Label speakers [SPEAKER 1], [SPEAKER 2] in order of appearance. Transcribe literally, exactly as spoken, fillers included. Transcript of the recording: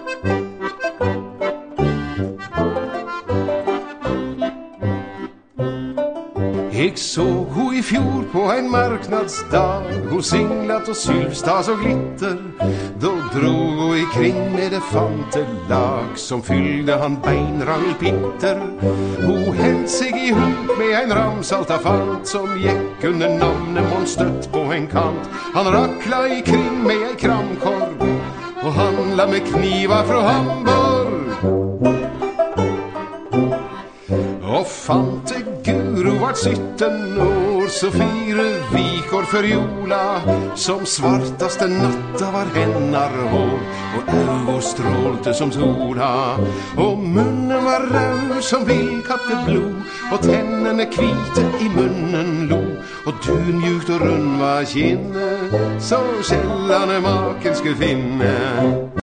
[SPEAKER 1] Jag såg ho i fjol på en marknadsdag, ho singlat och sylstas och glitter. Då drog ho ikring med elefantelag som fyllde han beinrang i pitter. Ho hält sig ihop med en ramsaltafant som gick under namnet monstött på en kant. Han rackla ikring med en kramkorv och handla med knivar från Hamburg. Och fante Guru vart sytten år, så fyra vikor för Jola som svartaste natta var hennar hår, och ögon strålte som sola, och munnen var röd som vildkatteblod, och tännen är kvite i munnen lo, och du mjukt och rund var kinne, så källan är maken skulle finna.